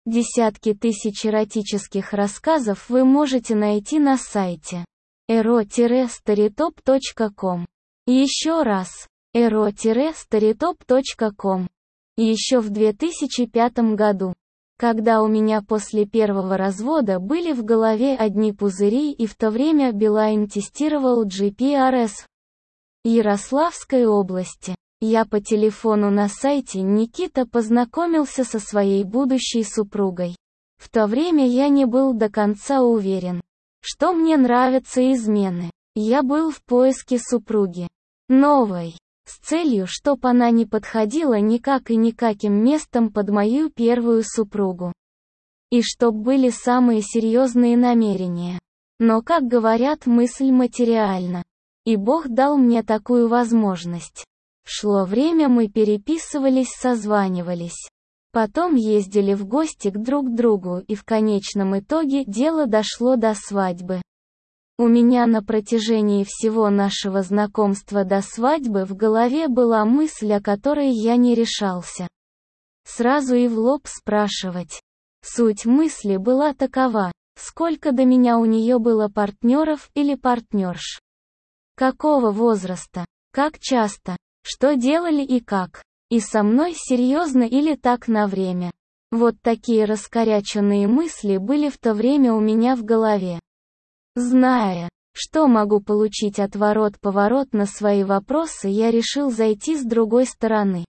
Десятки тысяч эротических рассказов вы можете найти на сайте ero-storytop.com. Еще раз, ero-storytop.com. Еще в 2005 году, когда у меня после первого развода были в голове одни пузыри, и в то время Билайн тестировал GPRS в Ярославской области, я по телефону на сайте Никита познакомился со своей будущей супругой. В то время я не был до конца уверен, что мне нравятся измены. Я был в поиске супруги новой, с целью, чтоб она не подходила никак и никаким местом под мою первую супругу. И чтоб были самые серьезные намерения. Но, как говорят, мысль материальна. И Бог дал мне такую возможность. Шло время, мы переписывались, созванивались. Потом ездили в гости к друг другу, и в конечном итоге дело дошло до свадьбы. У меня на протяжении всего нашего знакомства до свадьбы в голове была мысль, о которой я не решался сразу и в лоб спрашивать. Суть мысли была такова: сколько до меня у нее было партнеров или партнерш? Какого возраста? Как часто? Что делали и как? И со мной серьезно или так на время? Вот такие раскоряченные мысли были в то время у меня в голове. Зная, что могу получить отворот-поворот на свои вопросы, я решил зайти с другой стороны.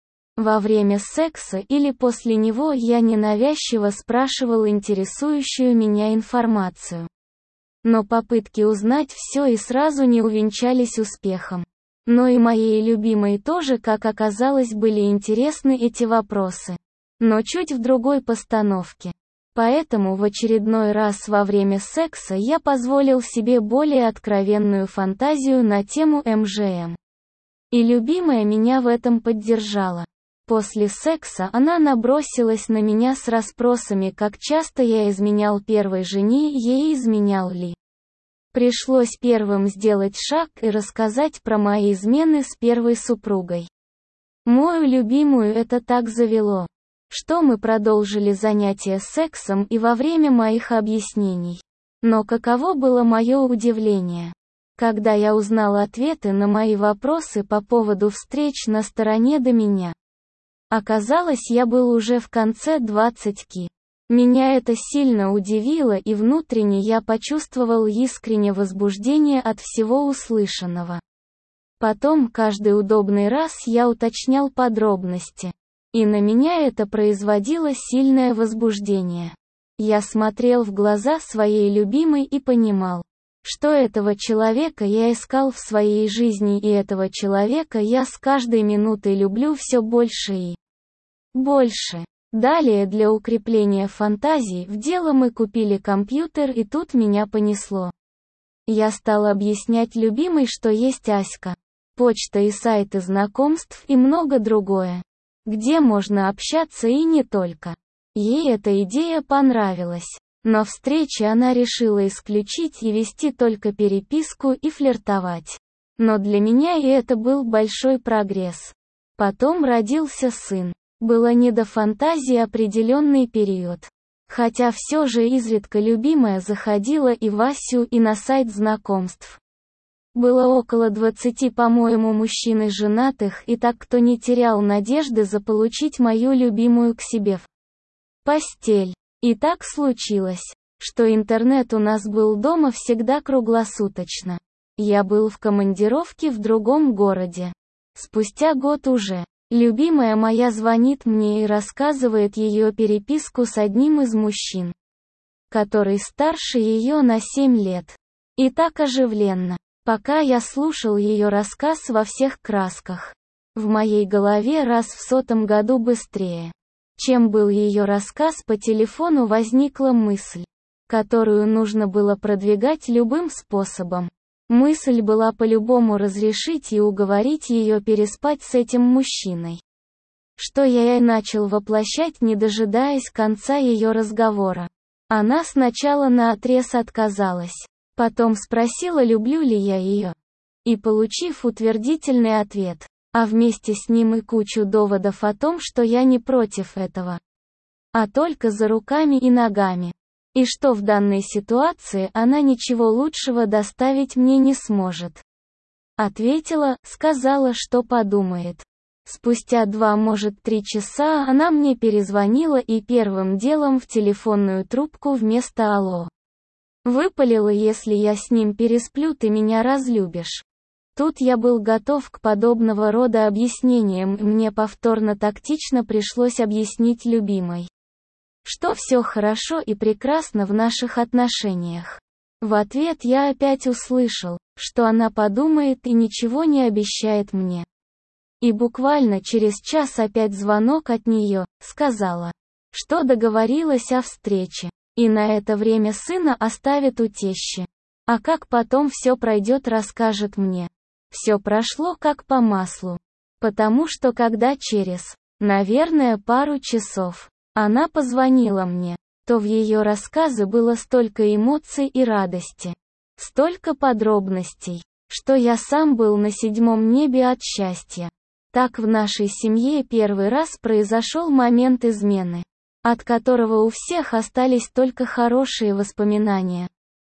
Во время секса или после него я ненавязчиво спрашивал интересующую меня информацию. Но попытки узнать все и сразу не увенчались успехом. Но и моей любимой тоже, как оказалось, были интересны эти вопросы. Но чуть в другой постановке. Поэтому в очередной раз во время секса я позволил себе более откровенную фантазию на тему МЖМ. И любимая меня в этом поддержала. После секса она набросилась на меня с расспросами, как часто я изменял первой жене, ей изменял ли. Пришлось первым сделать шаг и рассказать про мои измены с первой супругой. Мою любимую это так завело, что мы продолжили занятия сексом и во время моих объяснений. Но каково было мое удивление, когда я узнал ответы на мои вопросы по поводу встреч на стороне до меня. Оказалось, я был уже в конце 20-ки. Меня это сильно удивило, и внутренне я почувствовал искреннее возбуждение от всего услышанного. Потом каждый удобный раз я уточнял подробности. И на меня это производило сильное возбуждение. Я смотрел в глаза своей любимой и понимал, что этого человека я искал в своей жизни, и этого человека я с каждой минутой люблю все больше и больше. Далее, для укрепления фантазий в дело мы купили компьютер, и тут меня понесло. Я стал объяснять любимой, что есть Аська, почта и сайты знакомств и много другое, где можно общаться и не только. Ей эта идея понравилась, но встречи она решила исключить и вести только переписку и флиртовать. Но для меня и это был большой прогресс. Потом родился сын. Было не до фантазии определенный период. Хотя все же изредка любимая заходила и в Асю, и на сайт знакомств. Было около 20, по-моему, мужчин и женатых, и так кто не терял надежды заполучить мою любимую к себе в постель. И так случилось, что интернет у нас был дома всегда круглосуточно. Я был в командировке в другом городе. Спустя год уже любимая моя звонит мне и рассказывает ее переписку с одним из мужчин, который старше ее на 7 лет. И так оживленно, пока я слушал ее рассказ во всех красках. В моей голове раз в 100-м году быстрее, чем был ее рассказ по телефону, возникла мысль, которую нужно было продвигать любым способом. Мысль была по-любому разрешить и уговорить ее переспать с этим мужчиной. Что я и начал воплощать, не дожидаясь конца ее разговора. Она сначала наотрез отказалась. Потом спросила, люблю ли я ее. И, получив утвердительный ответ, а вместе с ним и кучу доводов о том, что я не против этого, а только за руками и ногами. И что в данной ситуации она ничего лучшего доставить мне не сможет. Ответила, сказала, что подумает. Спустя 2, может 3 часа она мне перезвонила и первым делом в телефонную трубку вместо «алло» выпалила: «Если я с ним пересплю, ты меня разлюбишь». Тут я был готов к подобного рода объяснениям, и мне повторно тактично пришлось объяснить любимой, что все хорошо и прекрасно в наших отношениях. В ответ я опять услышал, что она подумает и ничего не обещает мне. И буквально через час опять звонок от нее, сказала, что договорилась о встрече, и на это время сына оставит у тещи. А как потом все пройдет, расскажет мне. Все прошло как по маслу. Потому что когда через, наверное, пару часов, она позвонила мне, то в ее рассказе было столько эмоций и радости, столько подробностей, что я сам был на 7-м небе от счастья. Так в нашей семье первый раз произошел момент измены, от которого у всех остались только хорошие воспоминания.